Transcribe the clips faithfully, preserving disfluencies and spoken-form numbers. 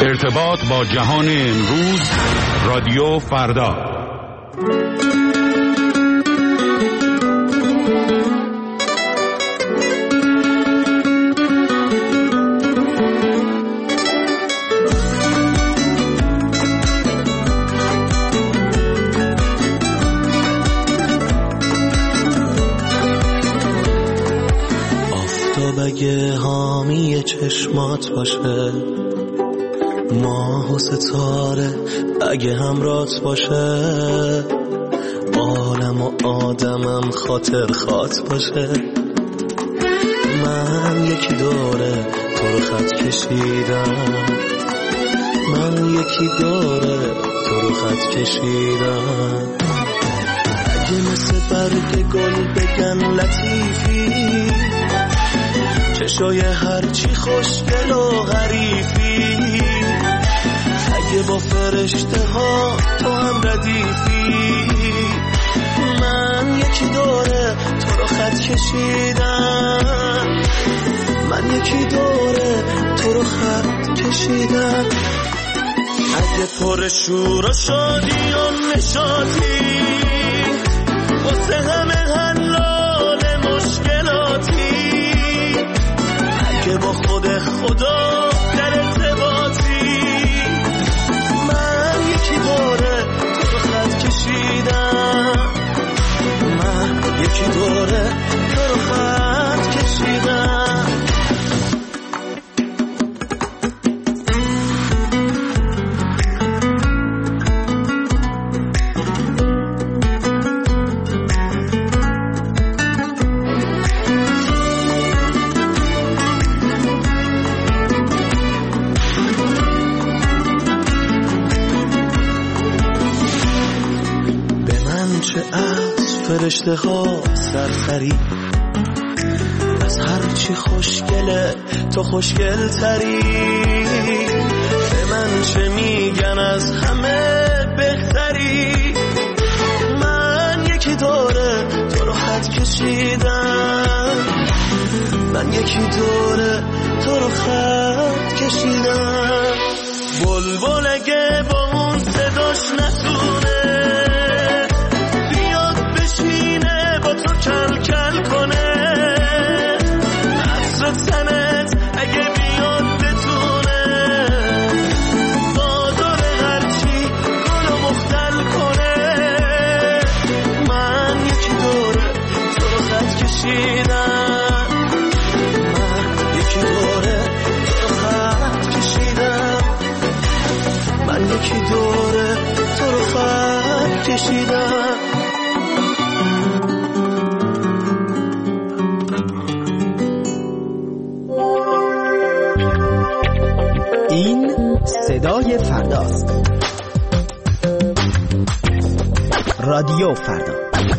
ارتباط با جهان امروز، رادیو فردا. آفتاب اگه حامی چشمات باشه، ماه و ستاره اگه همراهت باشه، عالم و آدمم خاطر خاط باشه، من یکی دوره تو رو خط کشیدم، من یکی دوره تو رو خط کشیدم. اگه مثل برگ گل بگن لطیفی، چشای هرچی خوشگل و حریفی، اگه با فرشته ها تو هم ردیفی، من یکی دوره تو رو خط کشیدم، من یکی دوره تو رو خط کشیدم. اگه پر شور و شادی و نشاطی، واسه همه حلال مشکلاتی، اگه با خود خدا در ارتباطی، من یکی دوره تو رو خط کشیدم، من یکی دوره تو رو خط کشیدم. فرشته ها سرسری، از هرچی خوشگله تو خوشگل تری، به من چه میگن از همه بهتری، من یکی دوره تو رو خط کشیدم، من یکی دوره تو رو خط کشیدم. بلبل اگه با اون صداش نتونه کل کل کنه، عطر تنت اگه بیاد بتونه، بادار هرچی گل و مختل کنه، من یکی دوره تو رو خط کشیدم، من یکی دوره تو رو خط کشیدم، من یکی دوره تو رو خط کشیدم. این صدای فرداست. رادیو فردا.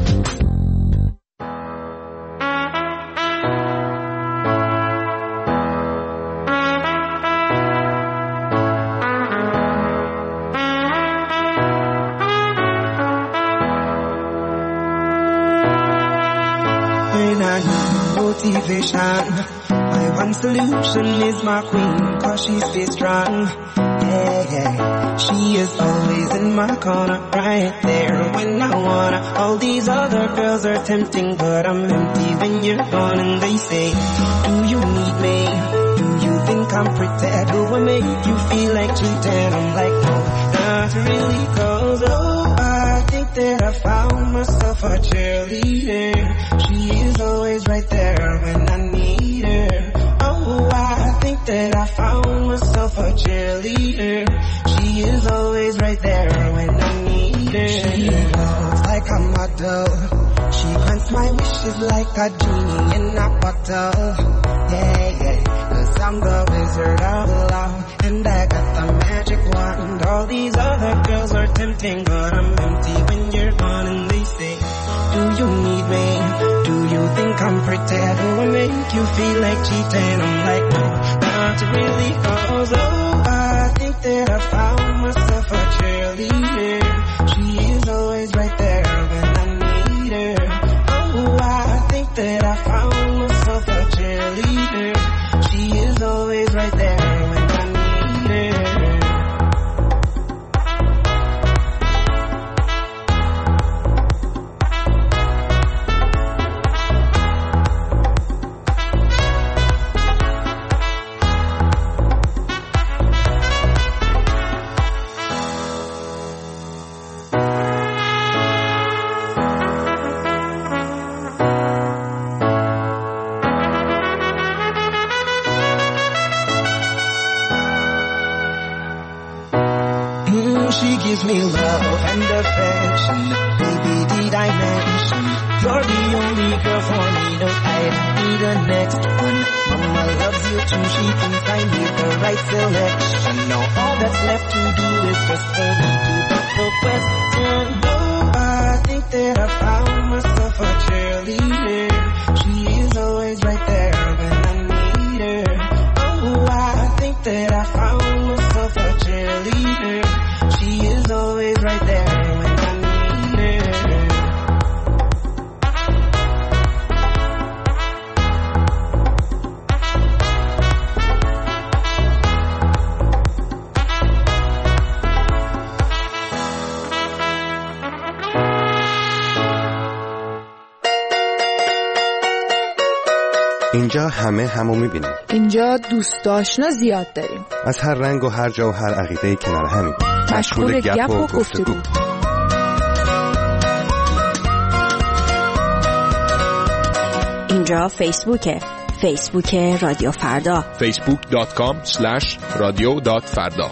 When I need motivation, my one solution is my queen, cause she stays strong. Yeah, yeah. She is always in my corner, right there when I wanna. All these other girls are tempting, but I'm empty when you're gone. And they say, do you need me? Do you think I'm pretty? Do I make you feel like cheating? I'm like, no, not really, cause oh, I think that I found myself a cheerleader. She is always right there when I need her. Oh, I think that I found myself a cheerleader. She is always right there when I need her. She looks like a model. She grants my wishes like a genie in a bottle. Yeah, yeah, cause I'm the wizard of love, and I got the magic wand. All these other girls are tempting, but I'm empty when you're gone. And they say, do you need me? Do you think I'm pretty? Do I make you feel like cheating? I'm like, no, not really, cause oh, I think that I found myself a cheerleader. She is always right there when I need her. Oh, I think that I found myself a cheerleader. She is always right there when I need her. she gives me love and affection. Baby, did I mention you're the only girl for me? No, I need the next one. Mama loves you too, she thinks I made the right selection. Now all that's left to do is just for me to put the question. Oh, I think that I found myself a cheerleader. She is always right there when I need her. Oh, I think that I found myself a cheerleader. She is always right there when I need her. اینجا همه همو میبینیم. اینجا دوست آشنا زیاد داریم. از هر رنگ و هر جا و هر عقیده کنار همیم. مشغول گپ و گفتگو. اینجا فیسبوکه. فیسبوک رادیو فردا. فیسبوک دات کام اسلش رادیو دات فردا.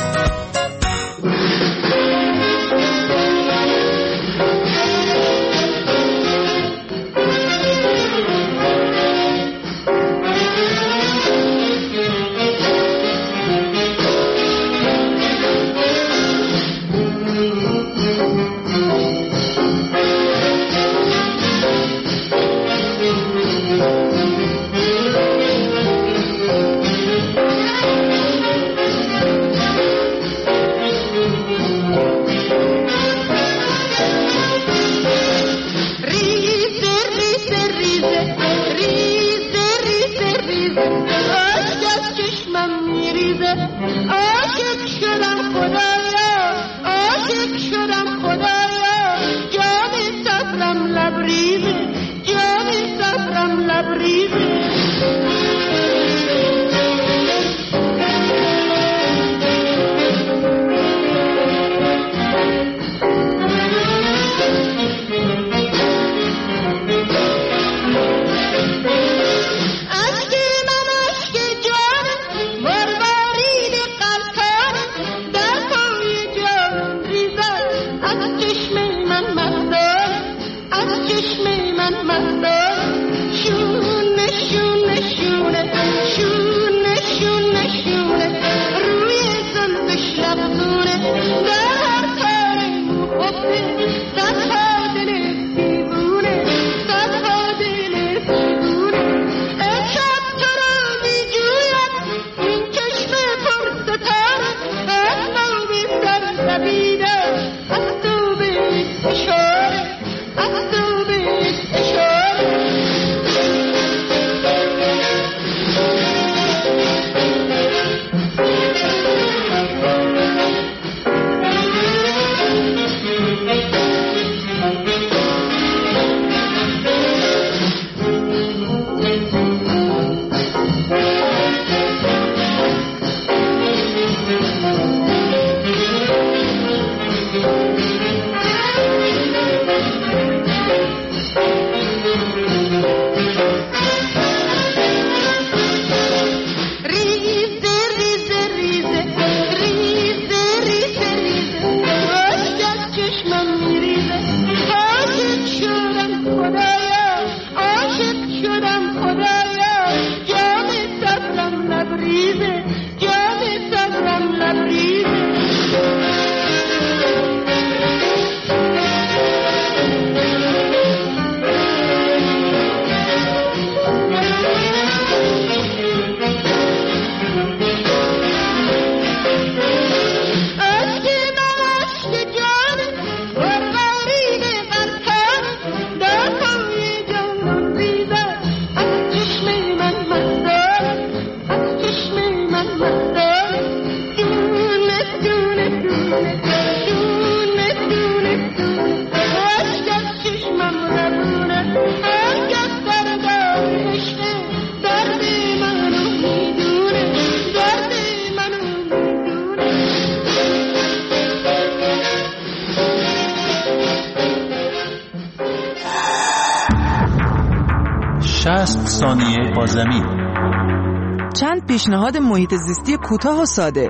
شصت ثانیه با زمین. چند پیشنهاد محیط زیستی کوتاه و ساده.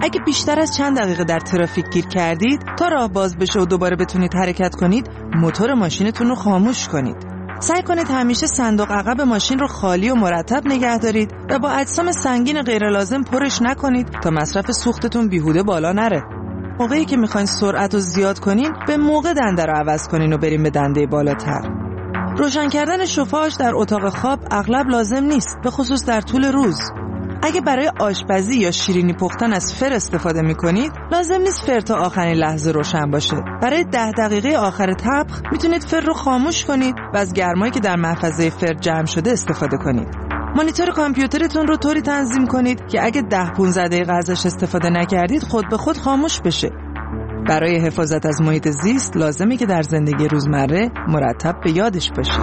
اگه بیشتر از چند دقیقه در ترافیک گیر کردید، تا راه باز بشه و دوباره بتونید حرکت کنید، موتور ماشینتون رو خاموش کنید. سعی کنید همیشه صندوق عقب ماشین رو خالی و مرتب نگه دارید و با اجسام سنگین غیر لازم پرش نکنید تا مصرف سوختتون بیهوده بالا نره. موقعی که میخواین سرعت رو زیاد کنین، به موقع دنده رو عوض کنین و بریم به دنده بالاتر. روشن کردن شفاژ در اتاق خواب اغلب لازم نیست، به خصوص در طول روز. اگه برای آشپزی یا شیرینی پختن از فر استفاده میکنید، لازم نیست فر تا آخرین لحظه روشن باشه. برای ده دقیقه آخر طبخ میتونید فر رو خاموش کنید و از گرمایی که در محفظه فر جمع شده استفاده کنید. مانیتور کامپیوترتون رو طوری تنظیم کنید که اگه ده پانزده دقیقه ازش استفاده نکردید خود به خود خاموش بشه. برای حفاظت از محیط زیست لازمه که در زندگی روزمره مرتب به یادش باشید.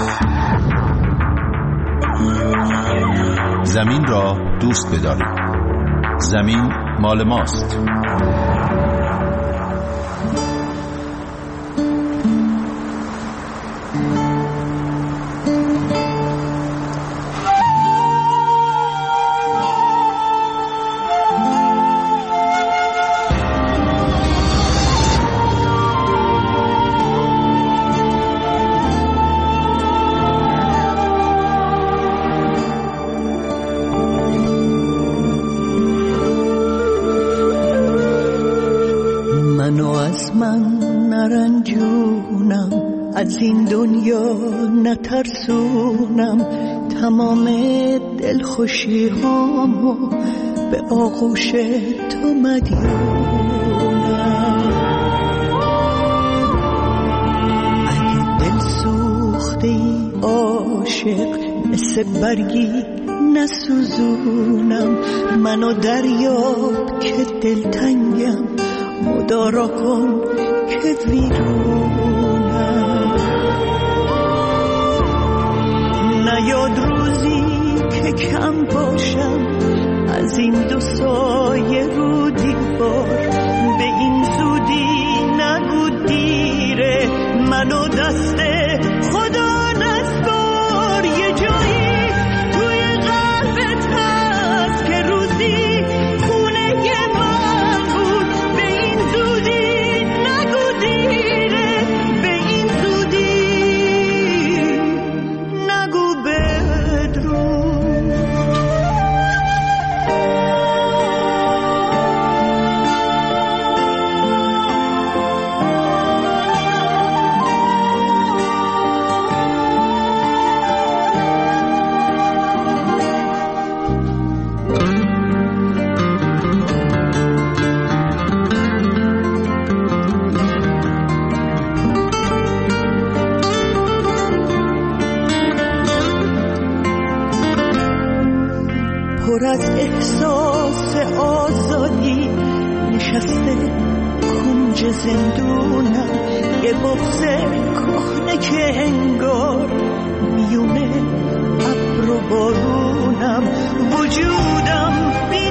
زمین را دوست بدارید. زمین مال ماست. از این دنیا نترسونم، تمام دلخوشی هامو به آغوش تو مدیونم. اگه دل سوخته ای عاشق، مثل برگی نسوزونم. منو دریاب که دلتنگم، مدارا کن که ویرونم. نیاد روزی که کم باشم از این دو سایه رو دیوار، به این زودی نگو دیره، منو دست خدا نسپار. یه جایی توی قلبت هست که روزی خونه من بود، به این زودی نگو دیره، به این زودی نگو بدرون. پر از احساس آزادی نشسته کنج زندونم، یه بغض کهنه که انگار میونه ابر و بارونم. وجودم بی